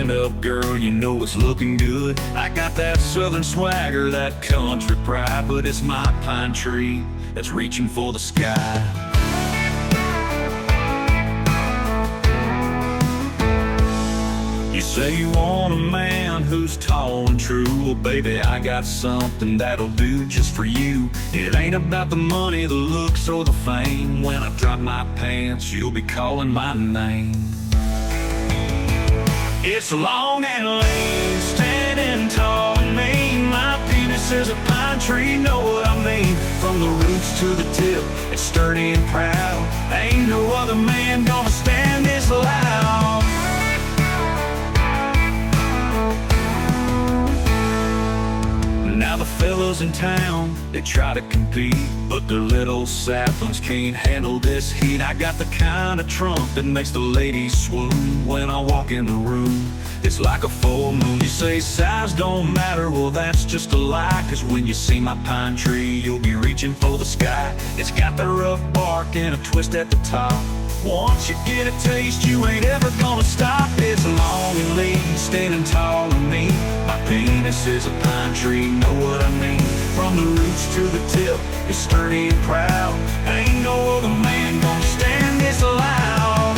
Stand up, girl, you know it's looking good. I got that southern swagger, that country pride, but it's my pine tree that's reaching for the sky. You say you want a man who's tall and true. Well, baby, I got something that'll do just for you. It ain't about the money, the looks, or the fame. When I drop my pants, you'll be calling my name. It's long and lean, standing tall and mean. My penis is a pine tree, know what I mean? From the roots to the tip, it's sturdy and proud. Ain't no other man gonna stand this loud. Now the fellas in town, they try to compete, but their little saplings can't handle this heat. I got the kind of trunk that makes the ladies swoon when I walk in the room. It's like a full moon. You say size don't matter, well that's just a lie. Cause when you see my pine tree, you'll be reaching for the sky. It's got the rough bark and a twist at the top. Once you get a taste, you ain't ever gonna stop. It's long and lean, standing tall and mean. My penis is a pine tree, know what I mean? From the roots to the tip, it's sturdy and proud. Ain't no other man gonna stand this loud.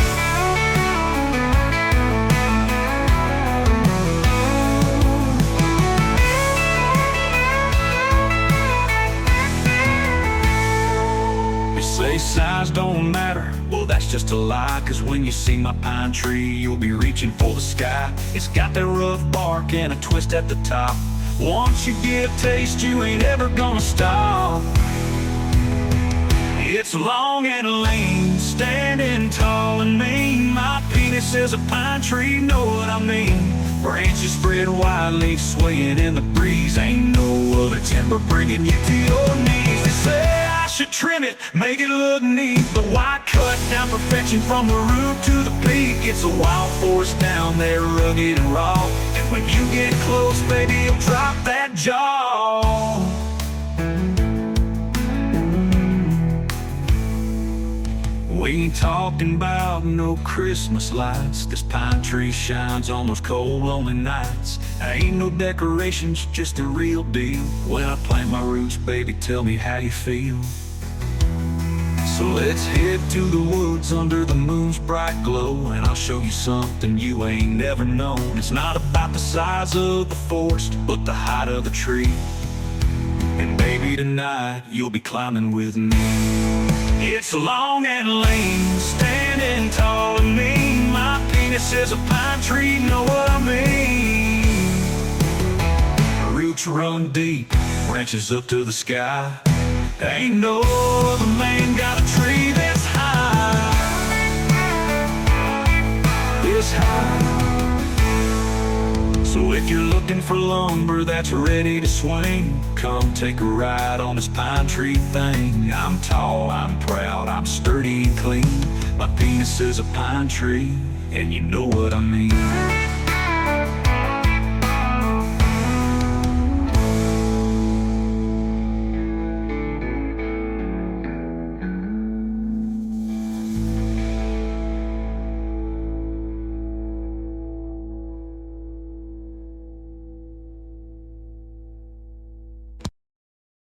You say size don't matter, well that's just a lie. Cause when you see my pine tree, you'll be reaching for the sky. It's got that rough bark and a twist at the top. Once you get a taste, you ain't ever gonna stop. It's long and lean, standing tall and mean. My penis is a pine tree, know what I mean? Branches spread wide, leaves swaying in the breeze. Ain't no other timber bringing you to your knees. They say I should trim it, make it look neat, but why cut down perfection from the root to the peak? It's a wild forest down there, rugged and raw. And when you get close, baby, you'll drop that jaw. We ain't talking about no Christmas lights. This pine tree shines on those cold, lonely nights. Ain't no decorations, just a real deal. When I plant my roots, baby, tell me how you feel. So let's head to the woods under the moon's bright glow, and I'll show you something you ain't never known. It's not about the size of the forest, but the height of the tree. And baby, tonight you'll be climbing with me. It's long and lean, standing tall and mean. My penis is a pine tree, know what I mean? Roots run deep, branches up to the sky. Ain't no other man got a tree this high. This high. So if you're looking for lumber that's ready to swing, come take a ride on this pine tree thing. I'm tall, I'm proud, I'm sturdy and clean. My penis is a pine tree, and you know what I mean.